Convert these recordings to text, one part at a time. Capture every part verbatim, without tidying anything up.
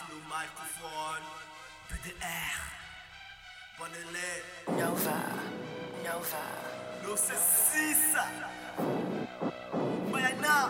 le microphone. P D R. Bonne élève. Nova. Nova. No c'est six. Mayana.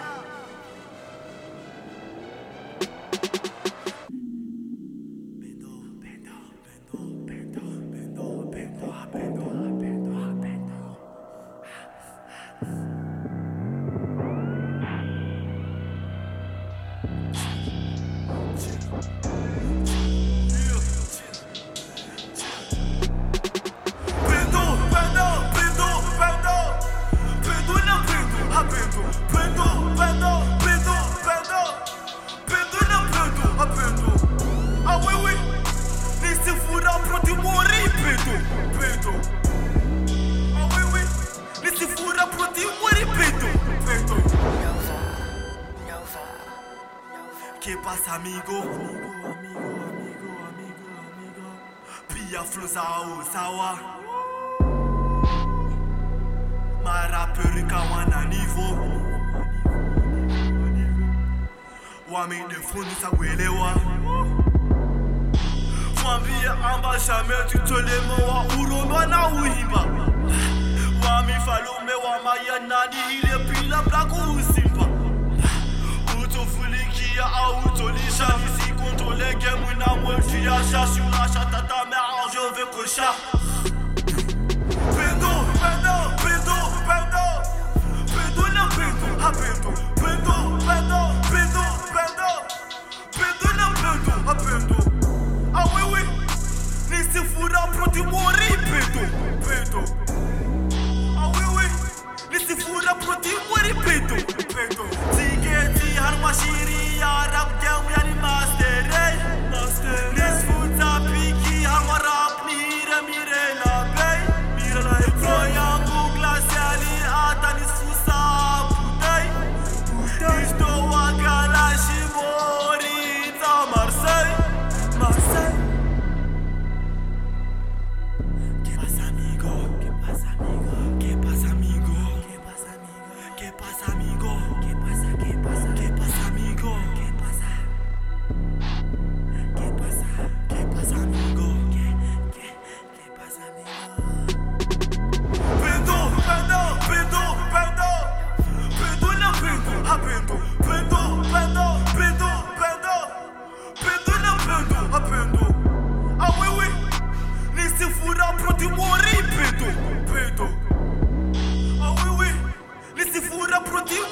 ¿Qué pasa, amigo? Amigo, amigo, amigo, amigo, amigo. Pia flozao sawa. Mara perika wana nivo. Wami de fundi sa welewa. Wambia amba jamais tu te le moa urondo na uhiba. Wami falume wa mayanani ile pila blaku usimba. Fulikia auto lisha ici contre les games na moi tu achats sur la chata ta mère je veux que ça Pendo, pendo, pendo, pendo Pendo na pendo, ha pendo Pendo, pendo, pendo, pendo Pendo na pendo, ha pendo Ah oui oui Ni se fura pro ti mori pendo, pendo Ah oui oui Ni se fura pro ti mori pendo, pendo Mashiri ya rap game ya ni master hey master this food apiki hawa rap mire mire la bay mire la pro yangu glace ali ata ni susa putay putay sto wakala shimori ta Marseille Marseille ¿Qué pasa amigo? ¿Qué pasa amigo? ¿Qué pasa amigo? ¿Qué pasa amigo? ¿Qué pasa amigo? ¿Qué pasa? ¿Qué pasa? ¿Qué pasa amigo? ¿Qué pasa? ¿Qué pasa? ¿Qué pasa amigo? ¿Qué qué qué pasa amigo? Pendo, pendo, pendo, pendo. Pendo na pendo, ha pendo. Pendo, pendo, pendo, pendo. Pendo na pendo, ha pendo. Ah oui oui. Ni se fura pro ti mori pendo, pendo. Ah oui oui. Ni se fura pro ti